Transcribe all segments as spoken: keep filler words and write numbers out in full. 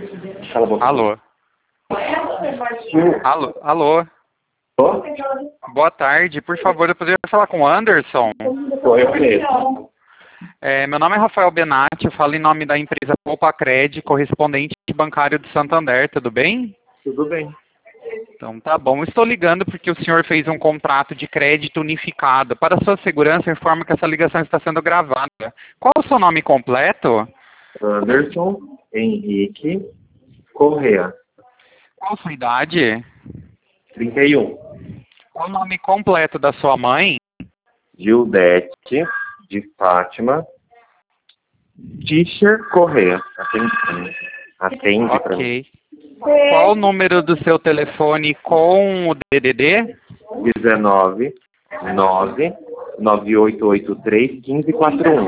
Cala a boca. Alô? Hum. Alô? Alô? Tô? Boa tarde. Por favor, eu poderia falar com o Anderson? Tô, eu mesmo. É, meu nome é Rafael Benatti, eu falo em nome da empresa Poupa Cred, correspondente bancário de Santander, tudo bem? Tudo bem. Então tá bom. Estou ligando porque o senhor fez um contrato de crédito unificado. Para sua segurança, eu informo que essa ligação está sendo gravada. Qual o seu nome completo? Anderson Henrique Correa, Qual a sua idade? trinta e um. Qual o nome completo da sua mãe? Gildete de Fátima Tischer Correa. Atende, Atende pra mim. Ok. Qual o número do seu telefone com o D D D? dezenove, nove, nove oito oito três, um cinco quatro um.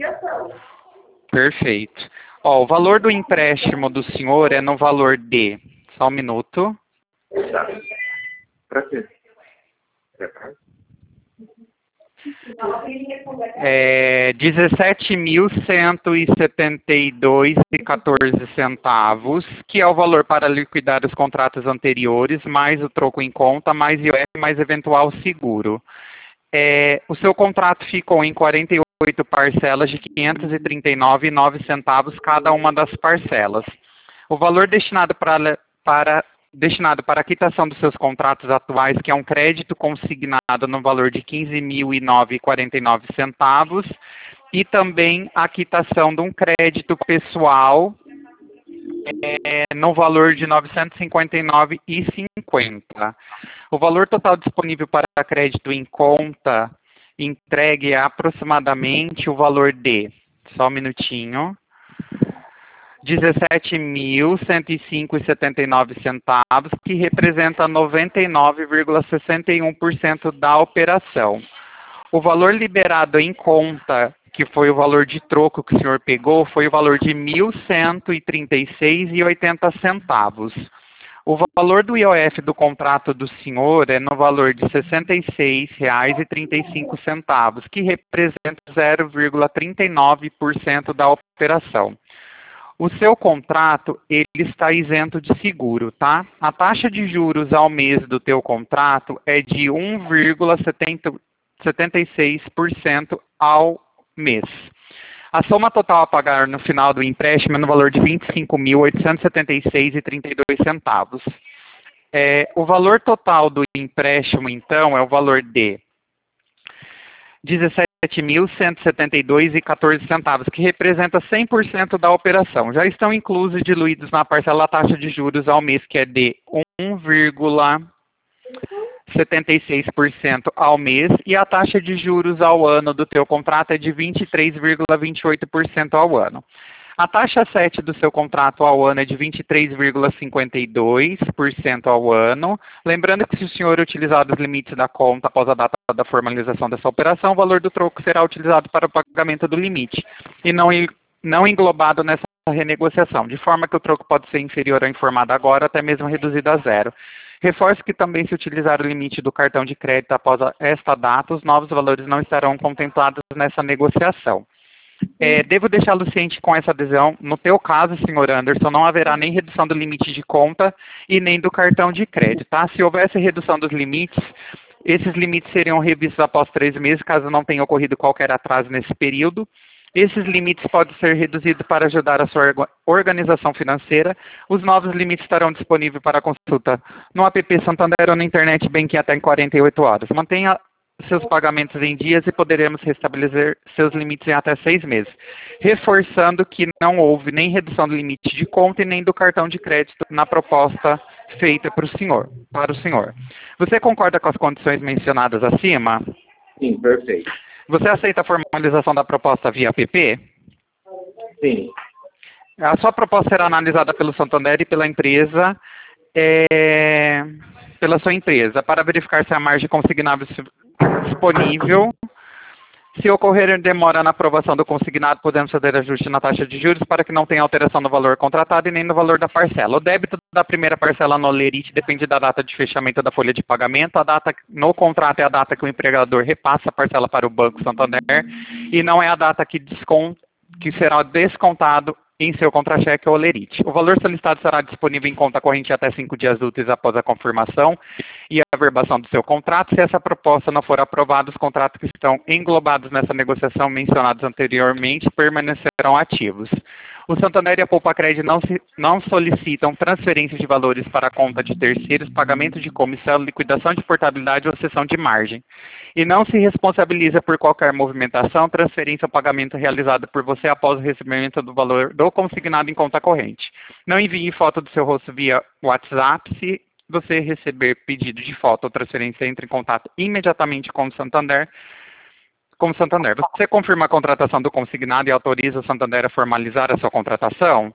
Perfeito. Ó, o valor do empréstimo do senhor é no valor de... Só um minuto. Tá. Pra quê? É dezessete mil cento e setenta e dois reais e quatorze centavos, que é o valor para liquidar os contratos anteriores, mais o troco em conta, mais I O F, mais eventual seguro. É, o seu contrato ficou em quarenta e oito parcelas de quinhentos e trinta e nove reais e nove centavos cada uma das parcelas. O valor destinado para, para destinado para a quitação dos seus contratos atuais, que é um crédito consignado no valor de quinze mil e nove reais e quarenta e nove centavos, e também a quitação de um crédito pessoal é, no valor de novecentos e cinquenta e nove reais e cinquenta centavos. O valor total disponível para crédito em conta entregue é aproximadamente o valor de, só um minutinho, dezessete mil cento e cinco reais e setenta e nove centavos, que representa noventa e nove vírgula sessenta e um por cento da operação. O valor liberado em conta, que foi o valor de troco que o senhor pegou, foi o valor de mil cento e trinta e seis reais e oitenta centavos. O valor do I O F do contrato do senhor é no valor de sessenta e seis reais e trinta e cinco centavos, que representa zero vírgula trinta e nove por cento da operação. O seu contrato, ele está isento de seguro, tá? A taxa de juros ao mês do teu contrato é de um vírgula setenta e seis por cento ao mês. A soma total a pagar no final do empréstimo é no valor de vinte e cinco mil oitocentos e setenta e seis reais e trinta e dois centavos. É, o valor total do empréstimo, então, é o valor de dezessete mil cento e setenta e dois reais e quatorze centavos, que representa cem por cento da operação. Já estão inclusos e diluídos na parcela a taxa de juros ao mês, que é de um vírgula setenta e seis por cento ao mês, e a taxa de juros ao ano do teu contrato é de vinte e três vírgula vinte e oito por cento ao ano. A taxa sete do seu contrato ao ano é de vinte e três vírgula cinquenta e dois por cento ao ano. Lembrando que se o senhor utilizar os limites da conta após a data da formalização dessa operação, o valor do troco será utilizado para o pagamento do limite e não, não englobado nessa renegociação, de forma que o troco pode ser inferior ao informado agora, até mesmo reduzido a zero. Reforço que também, se utilizar o limite do cartão de crédito após esta data, os novos valores não estarão contemplados nessa negociação. É, devo deixá-lo ciente com essa adesão. No teu caso, senhor Anderson, não haverá nem redução do limite de conta e nem do cartão de crédito, tá? Se houvesse redução dos limites, esses limites seriam revistos após três meses, caso não tenha ocorrido qualquer atraso nesse período. Esses limites podem ser reduzidos para ajudar a sua organização financeira. Os novos limites estarão disponíveis para consulta no app Santander ou na internet Banking até em quarenta e oito horas. Mantenha seus pagamentos em dias e poderemos restabelecer seus limites em até seis meses. Reforçando que não houve nem redução do limite de conta e nem do cartão de crédito na proposta feita para o senhor. Para o senhor. Você concorda com as condições mencionadas acima? Sim, perfeito. Você aceita a formalização da proposta via app? Sim. A sua proposta será analisada pelo Santander e pela empresa, é, pela sua empresa, para verificar se a margem consignável disponível. Se ocorrer demora na aprovação do consignado, podemos fazer ajuste na taxa de juros para que não tenha alteração no valor contratado e nem no valor da parcela. O débito da primeira parcela no lerite depende da data de fechamento da folha de pagamento. A data no contrato é a data que o empregador repassa a parcela para o Banco Santander e não é a data que, descont, que será descontado em seu contra-cheque ou olerite. O valor solicitado será disponível em conta corrente até cinco dias úteis após a confirmação e a averbação do seu contrato. Se essa proposta não for aprovada, os contratos que estão englobados nessa negociação mencionados anteriormente permanecerão ativos. O Santander e a Poupa-Cred não, se, não solicitam transferência de valores para a conta de terceiros, pagamento de comissão, liquidação de portabilidade ou cessão de margem. E não se responsabiliza por qualquer movimentação, transferência ou pagamento realizado por você após o recebimento do valor do consignado em conta corrente. Não envie foto do seu rosto via WhatsApp. Se você receber pedido de foto ou transferência, entre em contato imediatamente com o Santander. Com o Santander. Você confirma a contratação do consignado e autoriza o Santander a formalizar a sua contratação?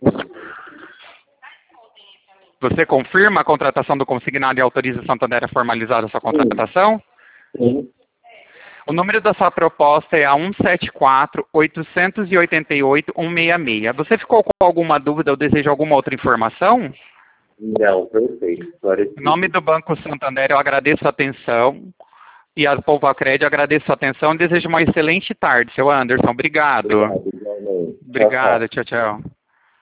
Você confirma a contratação do consignado e autoriza o Santander a formalizar a sua contratação? Sim. O número da sua proposta é a um sete quatro, oito oito oito, um seis seis. Você ficou com alguma dúvida ou deseja alguma outra informação? Não, perfeito. Em nome do Banco Santander, eu agradeço a atenção. E a Poupa-Cred, agradeço a atenção e desejo uma excelente tarde, seu Anderson. Obrigado. Obrigado, igualmente. Obrigado, tchau, tchau.